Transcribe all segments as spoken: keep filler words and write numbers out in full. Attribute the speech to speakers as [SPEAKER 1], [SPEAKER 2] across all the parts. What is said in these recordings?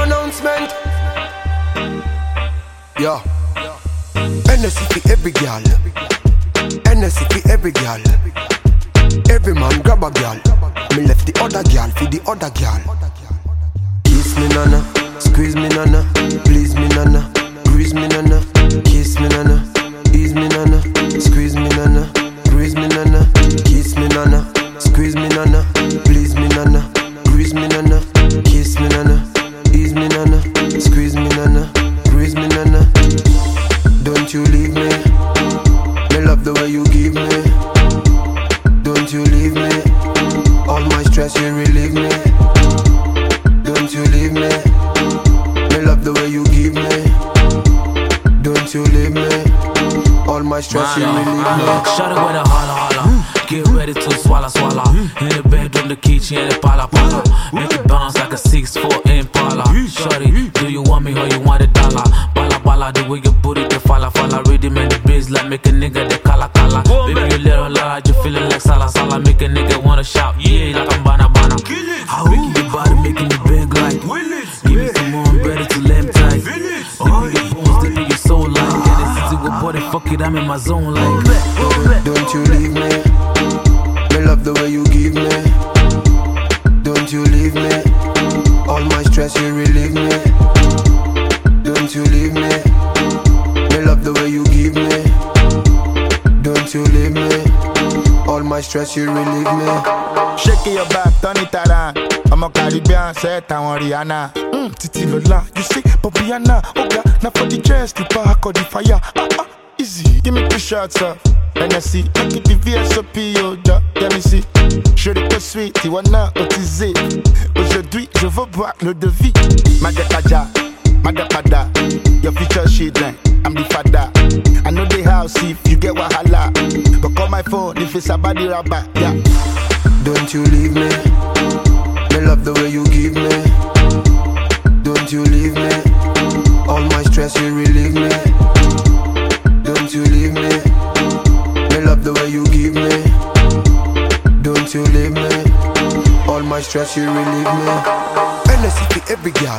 [SPEAKER 1] announcement. Yeah. N S C for every girl. N S C for every girl. Every man grab a girl. Me left the other girl for the other girl. Kiss me nana, squeeze me nana, please me nana, grease me nana, kiss me nana, ease me nana, squeeze me nana, grease me nana, kiss me nana, squeeze me nana, please me nana, grease me nana, kiss me nana, ease me nana, squeeze me nana, grease me nana. Don't you leave me, me love the way you give me. Don't you leave me, all my stress you relieve me. Don't you leave me, me love the way you give me. Don't you leave me, all my stress you relieve me.
[SPEAKER 2] Shut it with a holla holla, get ready to swallow swallow. In the bedroom the kitchen the pala pala, make it bounce like a six four Impala. Shorty, do you want me or you want a dollar? Bala bala, the way you put it, the falla falla. Rhythm and the biz like make a nigga the kala kala. Baby you little large, you feeling like sala sala. Make a nigga wanna shout, yeah, like I'm bana bana. Making your body, making you big like give me some more, I'm ready to lamb tight. Oh, your bones, they make you so like get it easy with body, fuck it, I'm in my zone like.
[SPEAKER 1] Don't you leave me, me love the way you give me. Don't you leave me, all my stress you relieve me. Don't you leave me, me love the way you give me. Don't you leave me, all my stress you relieve me.
[SPEAKER 3] Shake your back, turn it around. I'm a Caribbean, set on Rihanna. Mm, Titi Lola, you see, Popiana. Oga, now for the chest, the park or the fire. Ah, ah, easy, give me two shots up. N S C, make it the V S O P, yo, ja, let me see. Je l'ai pas sweet, tu wanna utiliser. Aujourd'hui, je veux boire le devis. Madakaja, Madapada, your future children, I'm the father. I know the house if you get wahala. But call my phone if it's a body rabba, yeah.
[SPEAKER 1] Don't you leave me, me love the way you give me. Don't you leave me, all my stress you relieve me. Don't you leave me, me love the way you give me. Don't you leave me, all my stress you relieve me. N S C for every girl,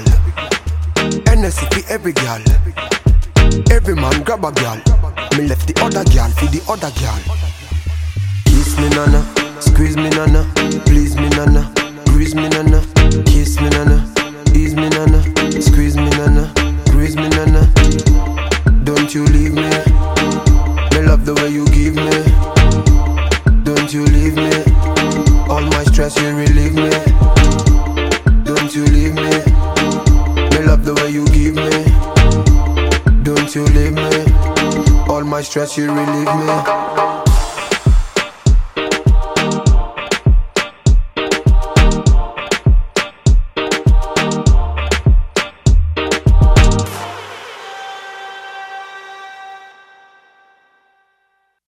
[SPEAKER 1] N S C for every girl. Every man grab a girl, me left the other girl for the other girl. Kiss me nana, squeeze me nana, please me nana, grease me nana, kiss me nana, ease me nana, squeeze me nana, grease me nana. Don't you leave me, me love the way you give me. Don't you leave me, all my stress you relieve me. Don't you leave me, me love the way you give me. Don't you leave me, all my stress you relieve me.